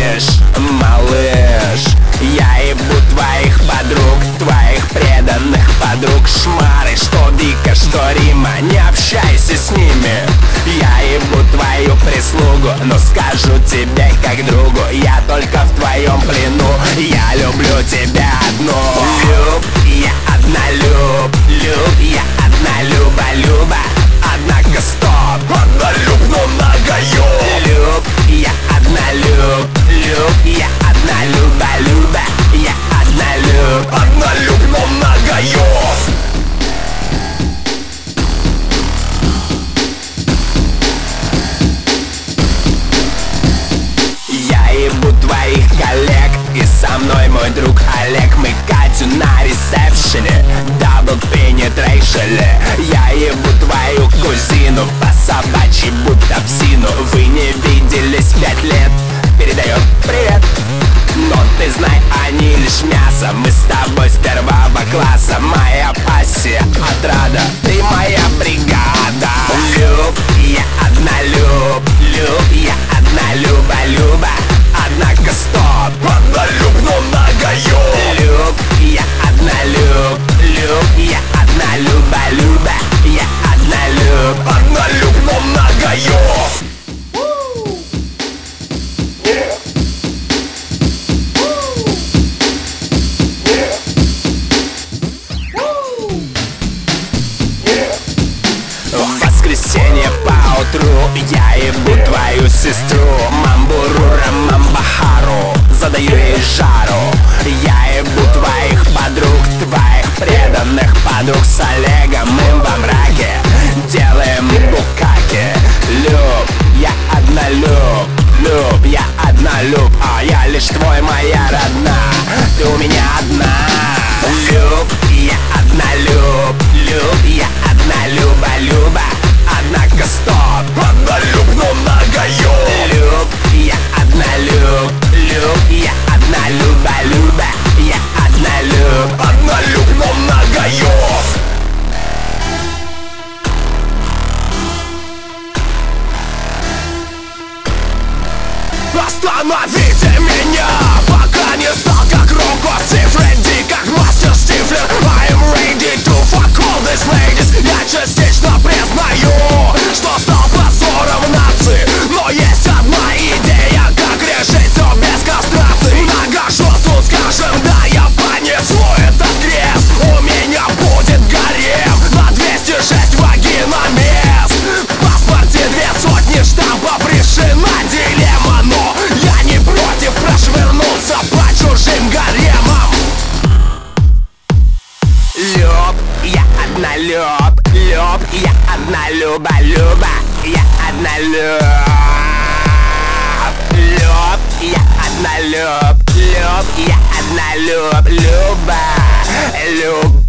малыш. Я ебу твоих подруг, твоих преданных подруг. Шмары, что Вика, что Рима, не общайся с ними. Я ебу твою прислугу, но скажу тебе как другу: я только в твоем плену, я люблю тебя одну. Люб, я однолюб, люб, я однолюба, люба. Однако стоп, однолюб, но многоёб. Люб, я однолюб, люб, я однолюба, люба. Я однолюб, однолюб, но многоёб. Я ебу твоих коллег, и со мной мой друг Олег. Мы Катю на ресепшене, дабл пенетрейшене. Я ебу твою кузину, по собачьи будто псину. Вы не виделись 5 лет, передает привет. Но ты знай, они лишь мясо. Мы с тобой с первого класса. Моя пассия, отрада, ты моя бригада. Люб, я однолюб, люб, я однолюба, люба. Однако стоп, однолюб, но многоёб. Люб, я однолюб, люб, я однолюба, люба. Я однолюб, однолюб, но многоёб. В воскресенье поутру я ебу твою сестру. Мамбурура, мамбахару, задаю ей жару. Я ебу твоих подруг, твоих преданных подруг. С Олегом мы во мраке делаем букаки. Люб, я однолюб, люб, я однолюб. А я лишь твой, моя родная, ты у меня одна. Люб, я однолюб, люб, я однолюба, люба. Однако стоп, однолюб, но многоёб. Люб, я однолюб, люб, я однолюба, люба. Я однолюб, однолюб, но многоёб. Остановите меня, пока не стал как Рокко Сифренди, как мастер Стифлер. I'm ready to fuck all these ladies. Я частично признаю, что стал позором нации. Но есть одна идея, как решить все без кастрации. Многоженству скажем, да, я понесу этот крест. У меня будет гарем на 206 вагиномест. В паспорте 200 штампов, решена дилемма. Но я не против прошвырнуться по чужим гаремам. Люб, я однолюб, люб, я однолюба, люба. Я однолюб, люб, я однолюб, люб, я однолюб, люба, люб.